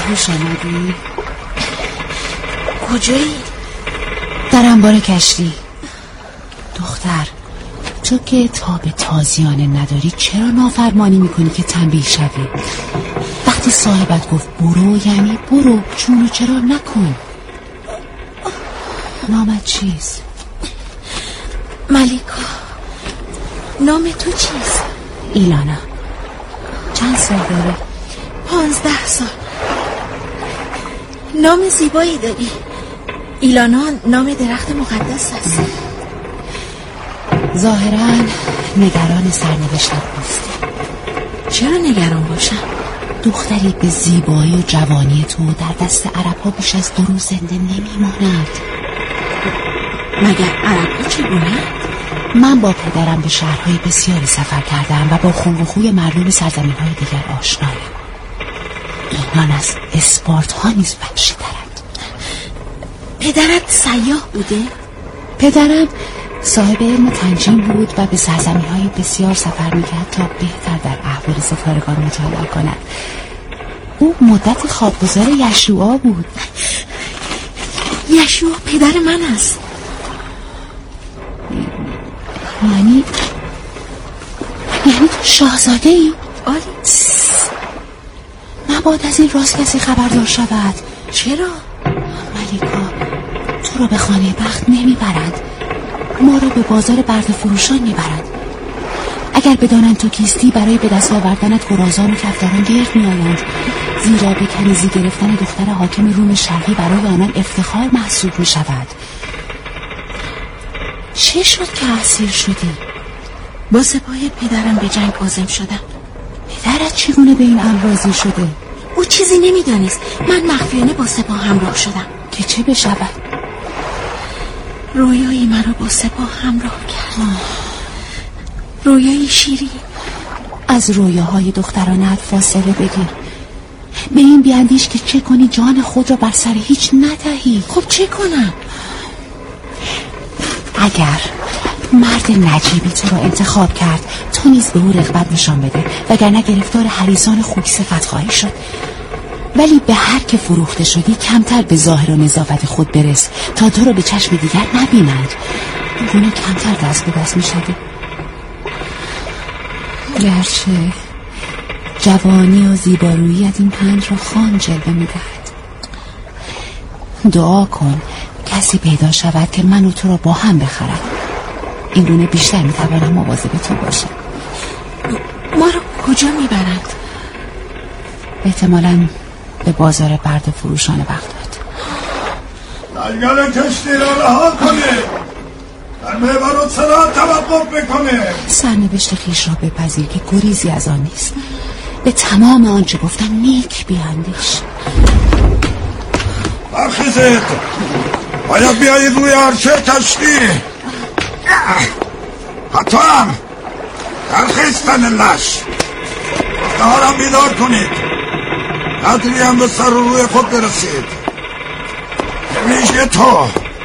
خوش آمدی. کجایی؟ در انبار کشتی. دختر، تو که تاب تازیانه نداری چرا نافرمانی میکنی که تنبیه شوی؟ وقتی صاحبت گفت برو یعنی برو، چونو چرا نکن. نامت چیست؟ ملیکا. نام تو چیست؟ ایلانا. چند سال داری؟ 15 سال. نام زیبایی داری. ایلانا نام درخت مقدس است. ظاهراً نگران سرنوشتت نیستی. چرا نگران باشم؟ دختری به زیبایی و جوانی تو در دست عرب‌ها بیش از 2 روز زنده نمیماند. مگر عرب‌ها چگونه؟ من با پدرم به شهرهای بسیاری سفر کردم و با خلق و خوی مردم سرزمین‌های دیگر آشنایم. اینان از اسپارت‌ها نیز وحشی‌ترند. پدرت سیاح بوده؟ پدرم صاحب علم تنجیم بود و به سرزمین‌های بسیار سفر می‌کرد تا بهتر در احوال ستارگان مطالعه کند. او مدت خوابگزار یشوع بود. یشوع پدر من است. یعنی تو شاهزاده ای؟ آره. مبادا از این راست کسی خبردار شود. چرا؟ ملیکا، تو رو به خانه بخت نمیبرند، ما رو به بازار برده فروشان میبرند. اگر بدانند تو کیستی برای به دست آوردنت گرازان و کفتاران گرد میآیند، زیرا به کنیزی گرفتن دختر حاکم روم شرقی برای آنان افتخار محسوب میشود. چه شد که اسیر شدی؟ با سپاه پدرم به جنگ عازم شدم. پدرت چگونه به این امر راضی شده؟ او چیزی نمیدانست. من مخفیانه با سپاه همراه شدم. که چه بشود؟ رویایی مرا با سپاه همراه کرد. رویایی شیرین. از رویاهای دخترانت فاصله بگیر. به این بیاندیش که چه کنی جان خود را بر سر هیچ ندهی. خب چه کنم؟ اگر مرد نجیبی تو را انتخاب کرد، تو نیز به او رغبت نشان بده، وگرنه گرفتار حریصان خوب صفت خواهی شد. ولی به هر که فروخته شدی کمتر به ظاهر و نظافت خود برس تا تو را به چشم دیگر نبینند. اینگونه کمتر دست به دست می شدی. گرچه جوانی و زیبارویی از این پنج را خام جلوه می دهد. دعا کن کسی پیدا شود که من و تو را با هم بخرد. اینگونه بیشتر می توانم مواظب تو باشم. ما رو کجا می برند؟ احتمالاً به بازار برده فروشان بغداد. لنگر کشتی را رها کنه، در محور الصراط توقف بکنه. سرنوشت خویش را بپذیر که گریزی از آن نیست. به تمام آنچه گفتم نیک بیاندیش. برخیزید، باید بیایید روی عرشه کشتی. حتی هم درخیستن لش. دارم بیدار کنید، قدری هم به سر و روی خود برسید. میشه تو.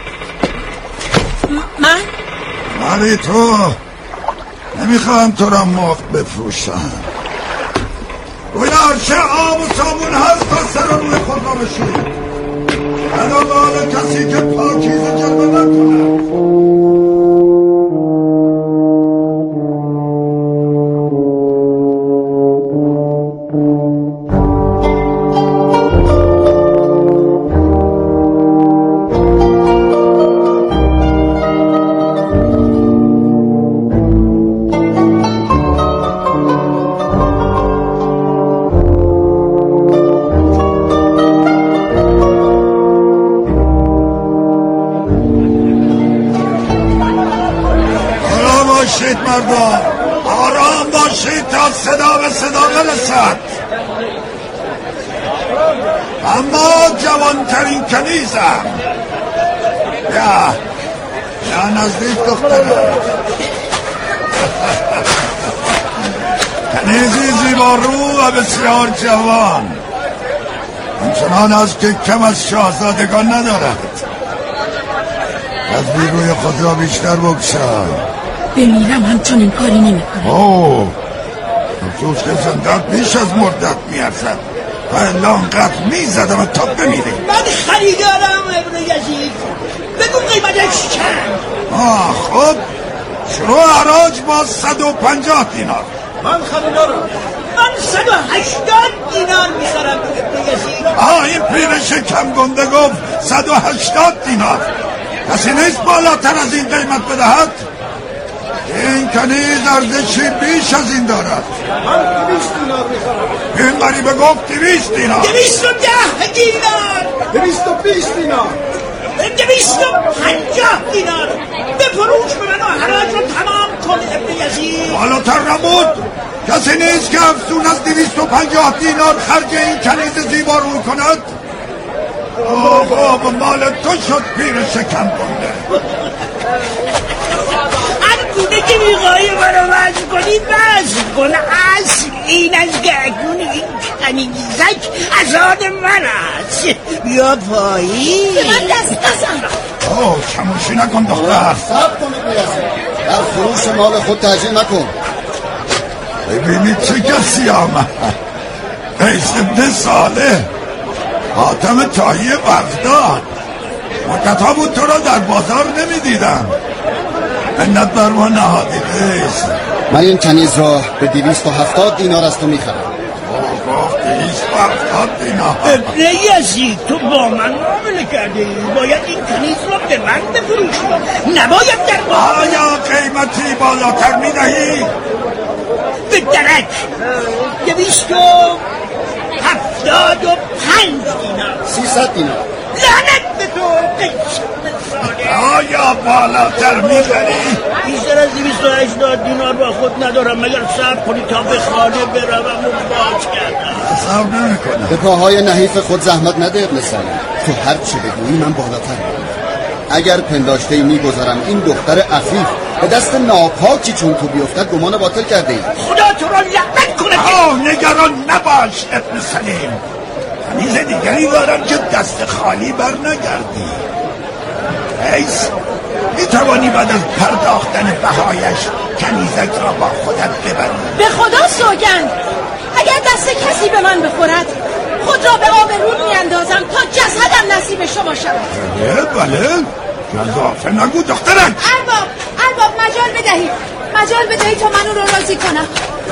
من؟ ولی تو نمیخوام تو را مفت بفروشم. روی عرشه آب و صابون هست تا سر و روی خود را بشید. نداغال کسی که پاکیزه جلوه نکنه. مردم آرام باشید تا صدا به صدا برسد. اما جوانترین کنیزم، یا نزدیک دخترم. کنیزی زیبارو و بسیار جوان، همچنان از که کم از شاهزادگان ندارد. از بیروی خود را بیشتر بکشم. بمیرم همچنین کاری نمی کنم. افسوس که زندت بیش از مردت میارزد. لانقدر میزدم تا بمیری. من خریدارم ابن یزید، بگو قیمتش چند؟ خب شروع حراج با 150 دینار. من خریدارم. من 180 دینار میخرم ابن یزید. این پیر شکم گنده گفت 180 دینار. کسی نیست بالاتر از این قیمت بدهد؟ این کنیز ارزشی بیش از این دارد. من 200 دینار میخرم. این غریبه گفت 200 دینار. 210 دینار. 220 دینار. 250 دینار. بفروش به من و حراج رو تمام کن ابن یزید. بالاتر نبود. کسی نیست که افزون از 250 دینار خرج این کنیز زیبا روی کند. آقا مال تو شد پیر شکم گنده. بوده که میخوایی منو وزن کنی وزن کن. اصل این از گردون این کنیزک ازاد من است. بیا پایی به من دست نزن. چموشی نکن دختر. صبر کنید نیازه. در فروش مال خود تعجیل نکن. ببینید چه کسی آمد. قیس ابن صالح، حاتم طایی بغداد. مدت‌ها بود تو را در بازار نمیدیدم. منت بر ما نهادی قیس. من این کنیز را به 270 دینار از تو میخرم. 270 دینار؟ ابن یزید تو با من معامله کرده ای. باید این کنیز را به من بفروشی، نباید در آیا قیمتی بالاتر میدهی؟ به درک 275 دینار. 300 دینار. لعنت به تو قیس صالح. آیا بالاتر میدهی؟ بیشتر از 280 دینار با خود ندارم، مگر صبر کنی تا به خانه بروم و باز کردم. صبر نمی کنم. به پاهای نحیف خود زحمت نده ابن سلیم. تو هر چی بگویی من بالاتر میدم. اگر پنداشته میگذارم این دختر عفیف به دست ناپاکی چون تو بیفتد گمان باطل کرده ای. خدا تو را لعنت کنه. نگران نباش ابن سلیم. کنیز دیگری دارم که دست خالی بر نگردی. قیس میتوانی بعد از پرداختن بهایش کنیزک را با خودت ببری؟ به خدا سوگند اگر دست کسی به من بخورد خود را به آب رود میاندازم تا جسدم نصیب شما شود. بله گذافه نگو دخترک. ارباب مجال بدهید تا من او را راضی کنم.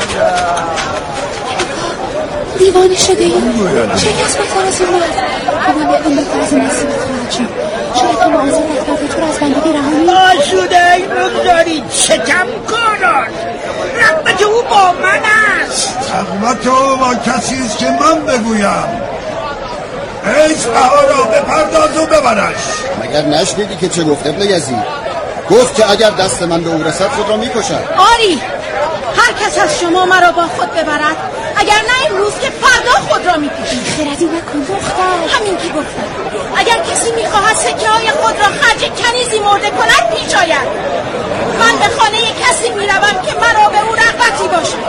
دیوانه شده ای؟ چه کس بهتر از این مرد؟ خودم یکم بهتر از این نصیبت خواهد شد. شاید هم آزادت کرده تو را از بندگی رهانی. آسوده ای بگذارید ستم کاران. رغبت او با من است. رغبت او با کسی است که من بگویم. قیس بها را بپرداز و ببرش. مگر نشنیدی که چه گفت ابن یزید؟ گفت که اگر دست من به او رسد خود را میکشد. آری هر کس از شما مرا با خود ببرد، اگر نه این روز که فردا خود را میکشید. خردی نکن دختر. همین که گفتم اگر کسی میخواهد سکه های خود را خرج کنیزی مرده کند پیش آید. من به خانه کسی میروم که مرا به او رغبتی باشد.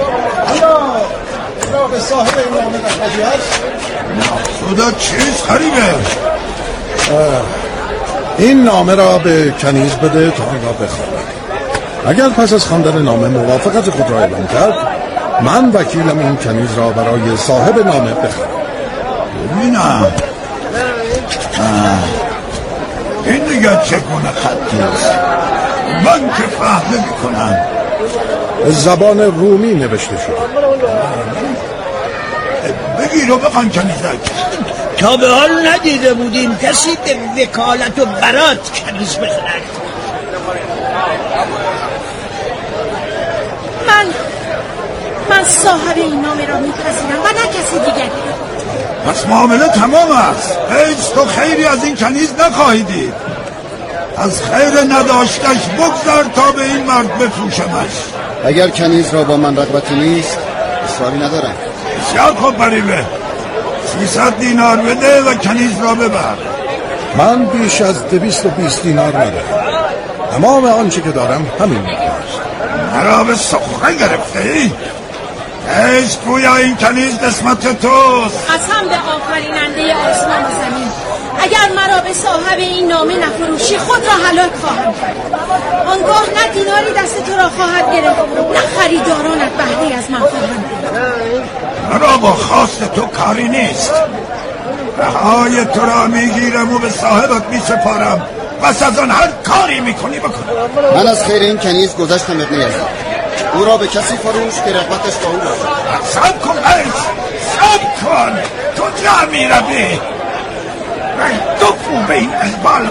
یا به صاحب این نامه رغبتی هست؟ مقصودت چیست غریبه؟ این نامه را به کنیز بده تا آن را بخواند. اگر پس از خواندن نامه موافقت خود را اعلام کرد، من وکیلم این کنیز را برای صاحب نامه بخرم. ببینم این دیگر چگونه خطی است؟ من که فهم نمی کنم. زبان رومی نوشته شد. بگیر و بخوان کنیزک. تا به حال ندیده بودیم کسی به وکالت و برات کنیز بخرد. من صاحب این نامه را میپذیرم و نه کسی دیگری. پس معامله تمام است. قیس تو خیری از این کنیز نخواهی دید. از خیر نداشتش بگذار تا به این مرد بفروشمش. اگر کنیز را با من رغبتی نیست اصراری ندارم. بسیار خوب غریبه. 300 دینار بده و کنیز را ببر. من بیش از 220 دینار ندارم. تمام آنچه که دارم همین است. مرا به سخره گرفته ای؟ قیس گویا این کنیز قسمت توست. قسم به آفریننده آسمان و زمین اگر مرا به صاحب این نامه نفروشی خود را هلاک خواهم کرد. آنگاه نه دیناری دست تو را خواهد گرفت نه خریدارانت بهره از من خواهند. مرا با خواست تو کاری نیست. رهای تو را میگیرم و به صاحبت میسپارم، پس از آن هر کاری میکنی بکن. من از خیر این کنیز گذشتم ابن یزید. او را به کسی فروش که رغبتش با او باشد. صبر کن قیس، صبر کن. کجا میروی؟ دو فو به این اقبال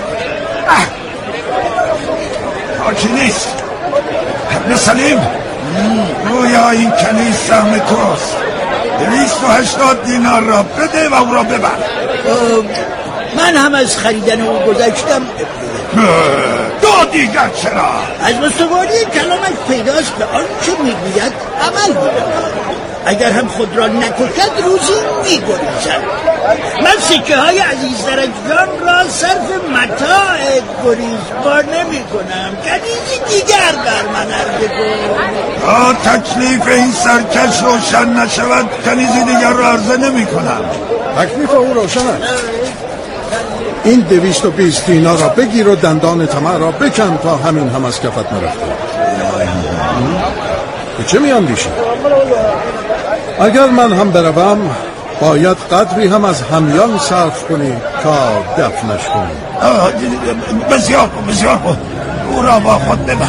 حاکی نیست. ابن سلیم، گویا این کنیز سهم توست. 280 دینار را بده و او را ببر. من هم از خریدن او گذشتم. دو دیگر چرا؟ از مستواری کلامش پیداست به آنچه میگوید عمل می‌کند. اگر هم خود را نکشد روزی می‌گریزد. من سکه های عزیز درجان را صرف متاع گریزبار نمی کنم. کنیزی دیگر بر من عرضه کن. تا تکلیف این سرکش روشن نشود کنیزی دیگر را عرضه نمی کنم. تکلیف او روشن است. این 220 دینار را بگیر و دندان طمع را بکن تا همین هم از کفت نرفته. به چه میاندیشی؟ اگر من هم بروم باید قدری هم از همیان صرف کنی تا دفنش کنی. بسیار کن او را با خود ببر.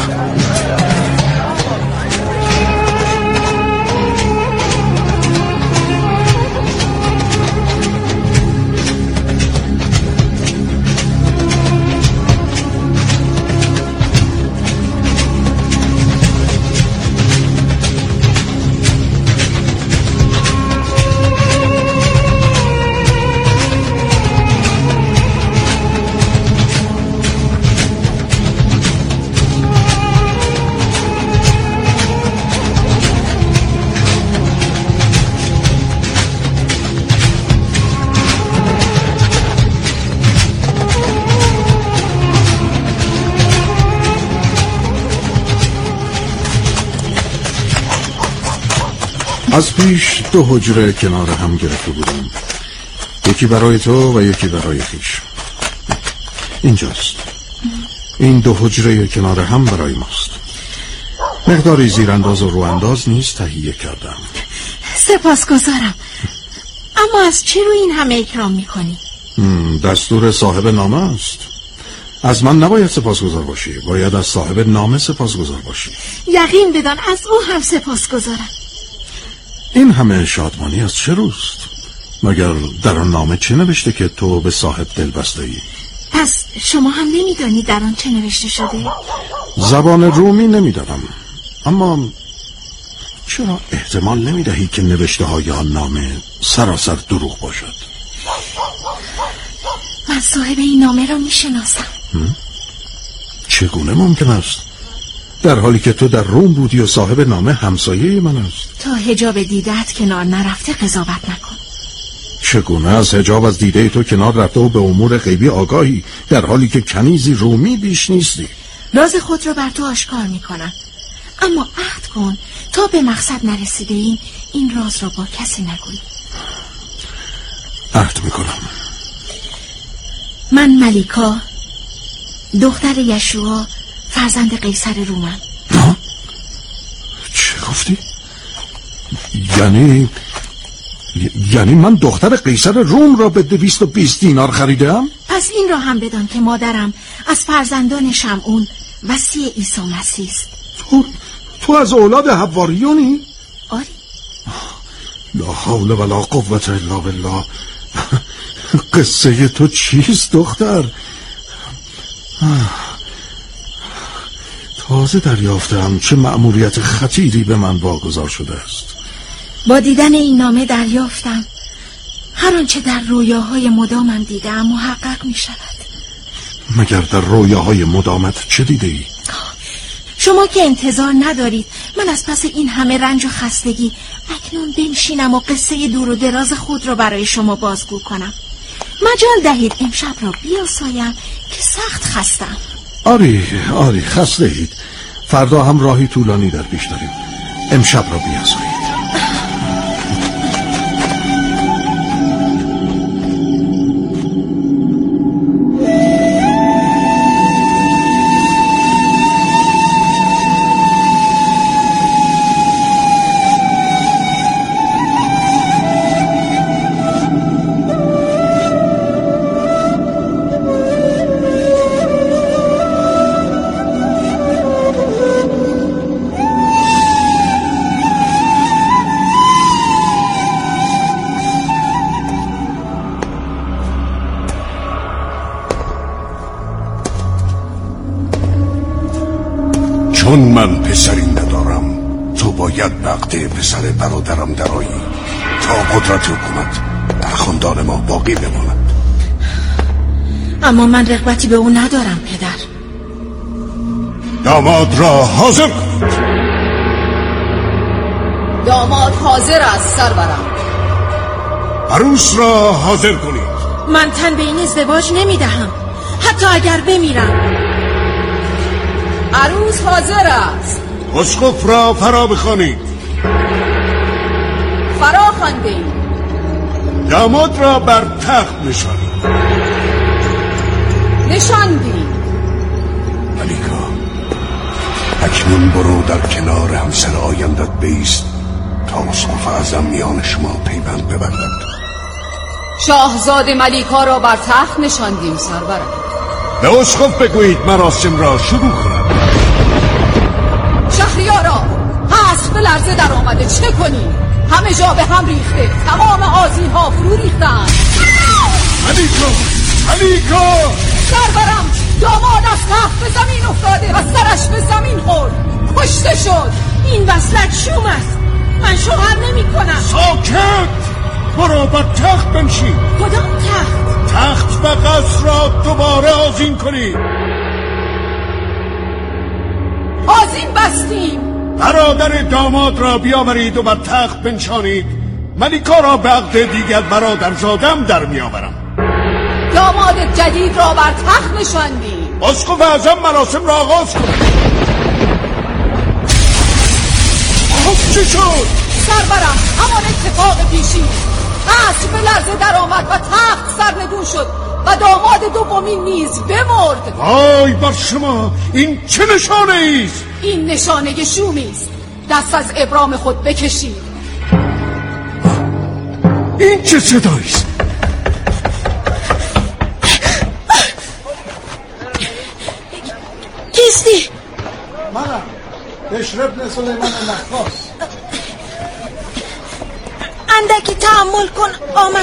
از پیش 2 حجره کنار هم گرفته بودم، یکی برای تو و یکی برای خویش. اینجاست. این 2 حجره کنار هم برای ماست. مقداری زیرانداز و روانداز نیز تهیه کردم. سپاسگزارم. اما از چی رو این همه اکرام میکنی؟ دستور صاحب نامه است. از من نباید سپاسگزار باشی، باید از صاحب نامه سپاسگزار باشی. یقین بدان از او هم سپاسگزارم. این همه شادمانی از چه روست؟ مگر در آن نامه چه نوشته که تو به صاحب دل بسته ای؟ پس شما هم نمیدانی در آن چه نوشته شده؟ زبان رومی نمیدانم، اما چرا احتمال نمیدهی که نوشته های آن نامه سراسر دروغ باشد؟ من صاحب این نامه را میشناسم. چگونه ممکن است؟ در حالی که تو در روم بودی و صاحب نامه همسایه من است. تا حجاب دیدت کنار نرفته قضاوت نکن. چگونه از حجاب از دیده تو کنار رفته و به امور غیبی آگاهی در حالی که کنیزی رومی بیش نیستی؟ راز خود را بر تو آشکار میکنم، اما عهد کن تا به مقصد نرسیده ایم این راز را با کسی نگویی. عهد میکنم. من ملیکا، دختر یشوع، فرزند قیصر رومم. چه گفتی؟ یعنی من دختر قیصر روم را به 220 دینار خریدم؟ پس این را هم بدان که مادرم از فرزندان شمعون وصی عیسی مسیح است. تو از اولاد حواریونی؟ آری. لا حول ولا قوة الا بالله. قصه تو چیست دختر؟ تازه دریافتم چه مأموریت خطیری به من واگذار شده است. با دیدن این نامه دریافتم هر آنچه در رویاهای مدامم دیدم محقق می شود. مگر در رویاهای مدامت چه دیده ای؟ شما که انتظار ندارید من از پس این همه رنج و خستگی اکنون بنشینم و قصه دور و دراز خود را برای شما بازگو کنم. مجال دهید امشب را بیاسایم که سخت خستم. آری خسته اید. فردا هم راهی طولانی در پیش داریم. امشب را بیاسایید. پسری ندارم. تو باید بقده پسر برادرم درایی تا قدرت حکومت در خاندان ما باقی بماند. اما من رغبتی به او ندارم پدر. داماد را حاضر کنید. داماد حاضر است سرورم. عروس را حاضر کنید. من تن به این ازدواج نمیدهم حتی اگر بمیرم. عروس حاضر است. اسقف را فرا بخوانید. فرا خواندید. داماد را بر تخت نشانید. نشاندید. ملیکا اکنون برو در کنار همسر آیندت بایست تا اسقف اعظم میان شما پیوند ببندد. شاهزاده ملیکا را بر تخت نشاندیم سرورم. به اسقف بگویید مراسم را شروع کنند. شهریارا قصر به لرزه در آمده، چه کنیم؟ همه جا به هم ریخته، تمام آذین ها فرو ریختند. ملیکا سرورم داماد از تخت به زمین افتاده و سرش به زمین خورد، کشته شد. این وصلت شوم است. من شوهر نمی کنم. ساکت. برو بر تخت بنشین. کدام تخت؟ تخت و قصر را دوباره آذین کنید. آذین بستیم. برادر داماد را بیاورید و بر تخت بنشانید. ملیکا را به عقد دیگر برادرزادم در میآورم. داماد جدید را بر تخت نشاندیم. اسقف اعظم مراسم را آغاز کنید. خب چی شد؟ سرورم همان اتفاق پیشی. قصر به لرزه در آمد و تخت سرنگون شد و داماد دومین نیز بمرد. وای بر شما، این چه نشانه ایست؟ این نشانه شومی است. دست از ابرام خود بکشید. این چه صداییست؟ کیستی؟ منم بشر ابن سلیمان نخاس. اندکی تحمل کن، آمدم.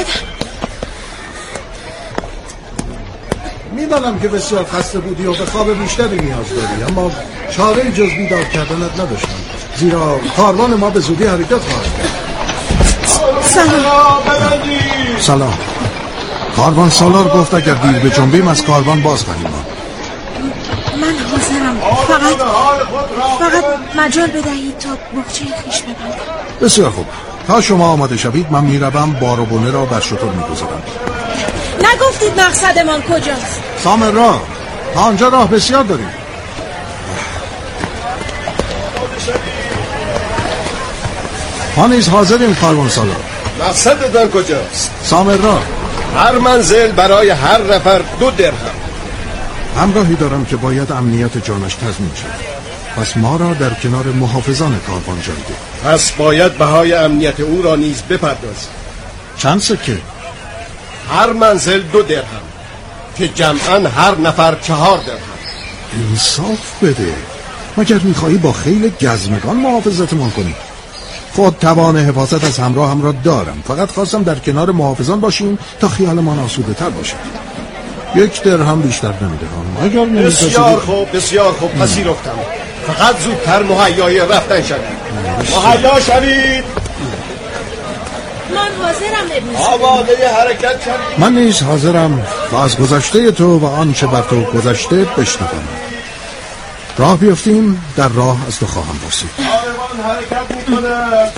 میدانم که بسیار خسته بودی و به خواب بیشتری نیاز داری، اما چاره جز بیدار کردنت نداشتم، زیرا کاروان ما به زودی حرکت خواهد کرد. سلام. کاروان سالار گفت اگر دیر به جنبیم از کاروان باز خواهیم. من حاضرم، فقط مجال بدهید تا بخچه خویش ببندم. بسیار خوب، تا شما آماده شوید من میروم بار و بونه را بر شتر میگذارم. نگفتید مقصدمان کجاست؟ سامر راه، تا آنجا راه بسیار داریم. ما نیز حاضریم کاروان سالار. مقصدتان کجاست؟ سامر راه. هر منزل برای هر نفر 2 درهم. همراهی دارم که باید امنیت جانش تضمین شد، پس ما را در کنار محافظان کاروان جای ده. پس باید بهای امنیت او را نیز بپردازید. چند سکه؟ هر منزل 2 درهم که جمعاً هر نفر 4 درهم. انصاف بده، مگر میخواهی با خیل گزمگان محافظتمان کنی؟ خود توان حفاظت از همراه هم را دارم، فقط خواستم در کنار محافظان باشیم تا خیالمان آسوده تر باشد. 1 درهم بیشتر نمیدهم. اگر بسیار خوب، بسیار خوب، پذیرفتم. فقط زودتر مهیای رفتن شوید. مهیا شوید. من حاضرم ابن. آماده حرکت شوید. من نیز حاضرم و از گذشته تو و آنچه بر تو گذشته بشنوم. راه بیفتیم، در راه از تو خواهم پرسید. کاروان حرکت می‌کند.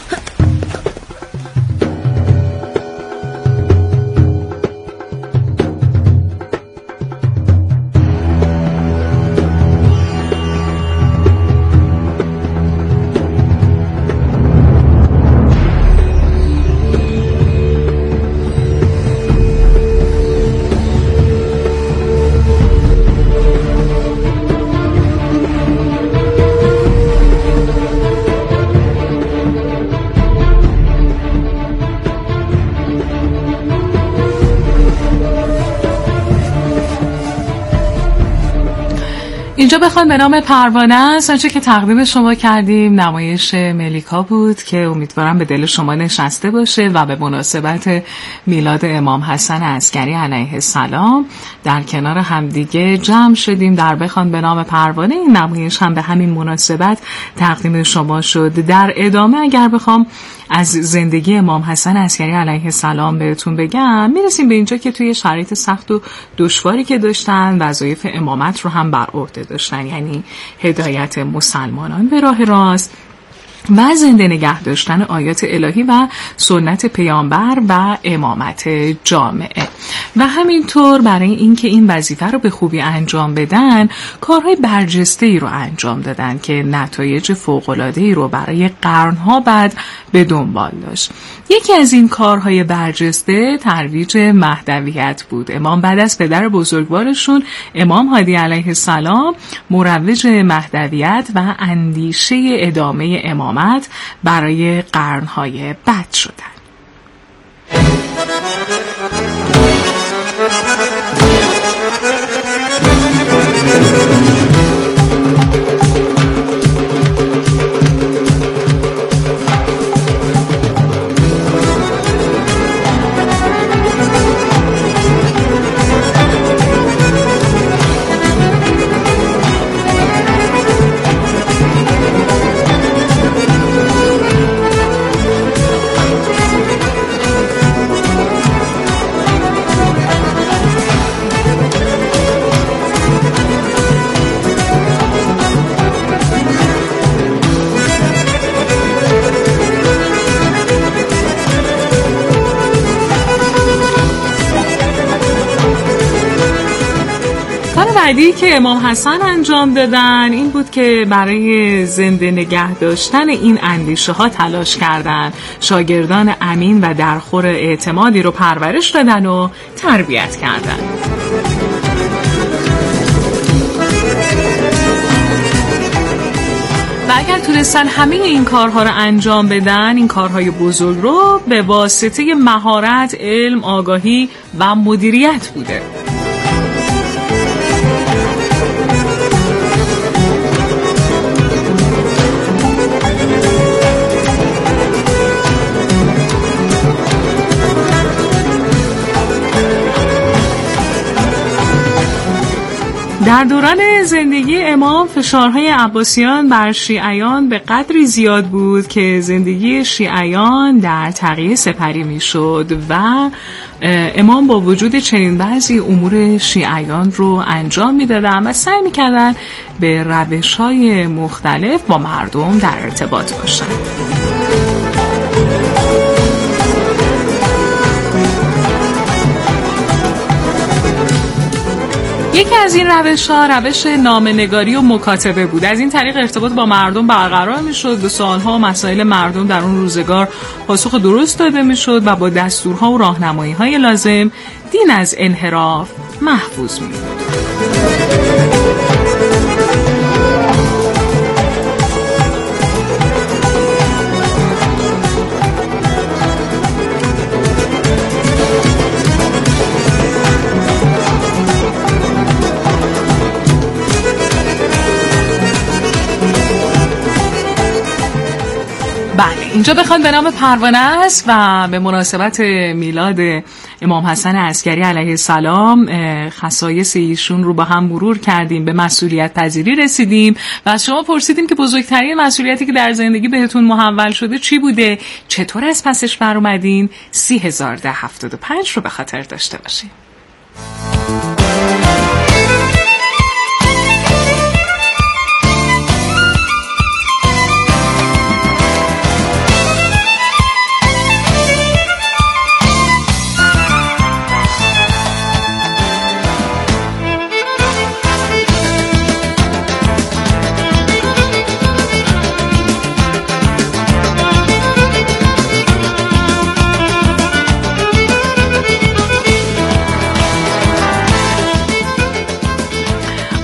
اینجا بخوان به نام پروانه است. آنچه که تقدیم شما کردیم نمایش ملیکا بود که امیدوارم به دل شما نشسته باشه و به مناسبت میلاد امام حسن عسکری علیه السلام در کنار همدیگه جمع شدیم در بخوان به نام پروانه. این نمایش هم به همین مناسبت تقدیم شما شد. در ادامه اگر بخوام از زندگی امام حسن عسکری علیه السلام بهتون بگم، میرسیم به اینجا که توی شرایط سخت و دشواری که داشتن وظایف امامت رو هم بر عهده داشتن، یعنی هدایت مسلمانان به راه راست و زنده نگه داشتن آیات الهی و سنت پیامبر و امامت جامعه. و همینطور برای اینکه این وظیفه رو به خوبی انجام بدن کارهای برجسته‌ای رو انجام دادن که نتایج فوق‌العاده‌ای رو برای قرن‌ها بعد به دنبال داشت. یکی از این کارهای برجسته ترویج مهدویت بود. امام بعد از پدر بزرگوارشون امام هادی علیه السلام مروج مهدویت و اندیشه ادامه امامت برای قرنهای بعد شدند. بعدی که امام حسن انجام دادن این بود که برای زنده نگه داشتن این اندیشه ها تلاش کردن. شاگردان امین و درخور اعتمادی رو پرورش دادن و تربیت کردن. و اگر تونستن همه این کارها رو انجام بدن، این کارهای بزرگ رو، به واسطه مهارت، علم، آگاهی و مدیریت بوده. در دوران زندگی امام فشارهای عباسیان بر شیعیان به قدری زیاد بود که زندگی شیعیان در تقیه سپری می شد و امام با وجود چنین بعضی امور شیعیان رو انجام می دادن و سعی می کردن به روش‌های مختلف با مردم در ارتباط باشن. یکی از این روش‌ها روش نامه‌نگاری و مکاتبه بود. از این طریق ارتباط با مردم برقرار می‌شد، به سوال‌ها و مسائل مردم در اون روزگار پاسخ درست داده می‌شد و با دستورها و راهنمایی‌های لازم دین از انحراف محفوظ می‌بود. اینجا بخوان به نام پروانه است و به مناسبت میلاد امام حسن عسکری علیه السلام خصایص ایشون رو با هم مرور کردیم، به مسئولیت پذیری رسیدیم و از شما پرسیدیم که بزرگترین مسئولیتی که در زندگی بهتون محول شده چی بوده، چطور از پسش بر اومدین. 3075 رو به خاطر داشته باشین.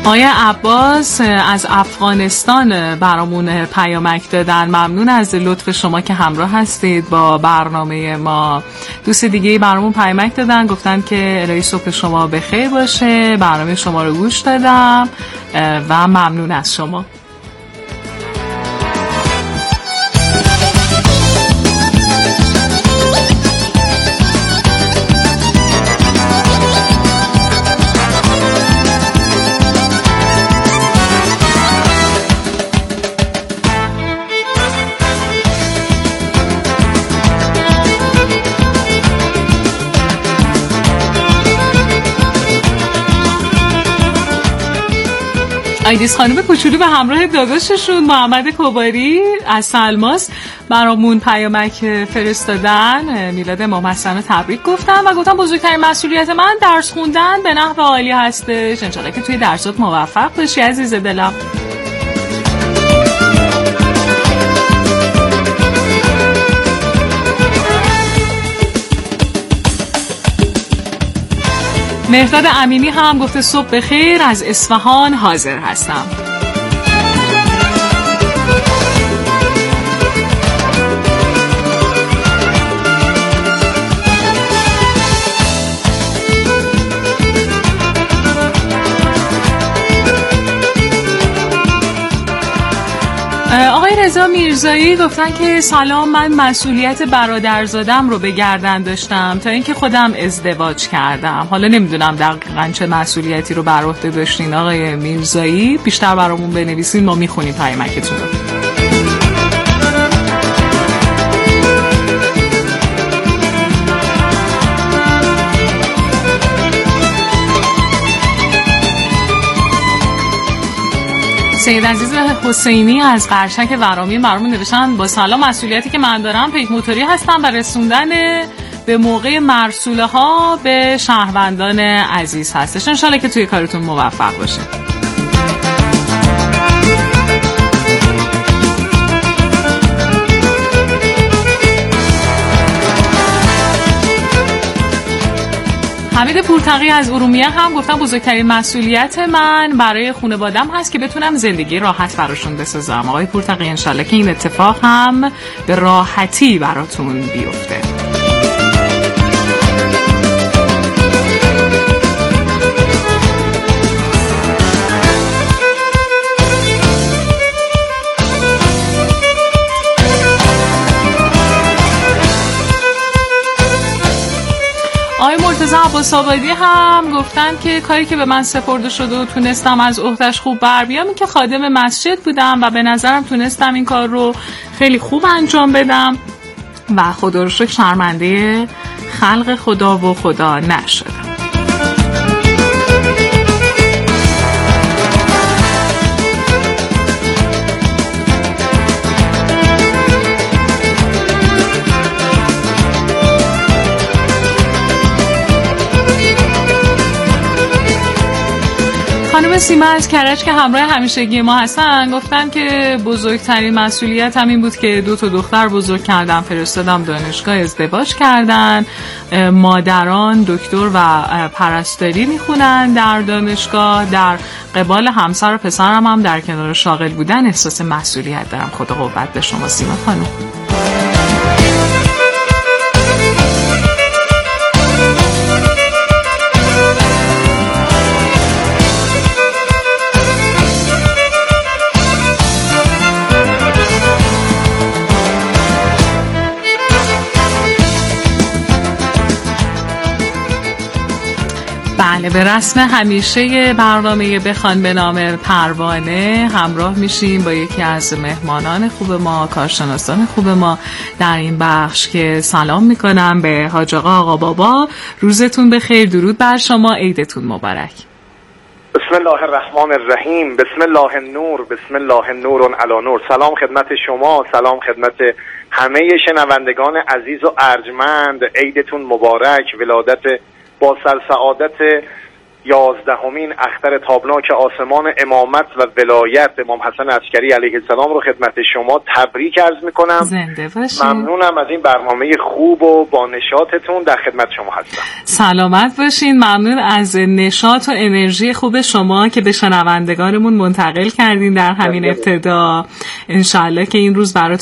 آقای عباس از افغانستان برامون پیامک دادن. ممنون از لطف شما که همراه هستید با برنامه ما. دوست دیگه برامون پیامک دادن، گفتن که الهی صبح شما بخیر باشه، برنامه شما رو گوش دادم و ممنون از شما. آیدیس خانم کوچولو به همراه داداششون محمد کباری از سلماس برامون پیامک فرستادن. میلاد امام حسن رو تبریک گفتن و گفتن بزرگترین مسئولیت من درس خوندن به نحو عالی هستش. انشالله که توی درسات موفق باشی عزیز دلم. مهرداد امینی هم گفته صبح بخیر، از اصفهان حاضر هستم. آقای رضا میرزایی گفتن که سلام، من مسئولیت برادرزادم رو به گردن داشتم تا اینکه خودم ازدواج کردم. حالا نمیدونم دقیقاً چه مسئولیتی رو بر عهده داشتین آقای میرزایی، بیشتر برامون بنویسین، ما میخونیم پیامکتون رو. سید عزیز حسینی از قرشک ورامی برامون نوشتن با سلام، مسئولیتی که من دارم پیک موتوری هستم و رسوندن به موقع مرسوله ها به شهروندان عزیز هستش. انشالله که توی کارتون موفق باشید. حمید پورتقی از ارومیه هم گفتن بزرگترین مسئولیت من برای خانواده‌ام هست که بتونم زندگی راحت براشون بسازم. آقای پورتقی انشالله که این اتفاق هم به راحتی براتون بیفته. آقای مرتضی عباس‌آبادی هم گفتن که کاری که به من سپرده شده و تونستم از عهده‌اش خوب بر بیام این که خادم مسجد بودم و به نظرم تونستم این کار رو خیلی خوب انجام بدم و خدا رو شکر شرمنده خلق خدا و خدا نشدم. خانم سیما از کرج که همراه همیشگی ما هستن گفتن که بزرگترین مسئولیت هم این بود که 2 دختر بزرگ کردم، فرستادم دانشگاه، ازدواج کردن. مادران دکتر و پرستاری میخونن در دانشگاه. در قبال همسر و پسرم هم در کنار شاغل بودن احساس مسئولیت دارم. خدا قوت به شما سیما خانم. بله، به رسم همیشه برنامه بخوان به نام پروانه همراه میشیم با یکی از مهمانان خوب ما، کارشناسان خوب ما در این بخش که سلام میکنم به حاج آقا بابا. روزتون بخیر، درود بر شما، عیدتون مبارک. بسم الله الرحمن الرحیم، بسم الله النور، بسم الله نور علی نور. سلام خدمت شما، سلام خدمت همه شنوندگان عزیز و ارجمند. عیدتون مبارک، ولادت با سر سعادت 11مین اختر تابناک آسمان امامت و ولایت امام حسن عسکری علیه السلام رو خدمت شما تبریک عرض میکنم. زنده باشین. ممنونم از این برنامه خوب و با نشاطتون. در خدمت شما هستم. سلامت باشین. ممنون از نشاط و انرژی خوب شما که به شنوندگانمون منتقل کردین در همین ابتدا. انشالله که این روز براتون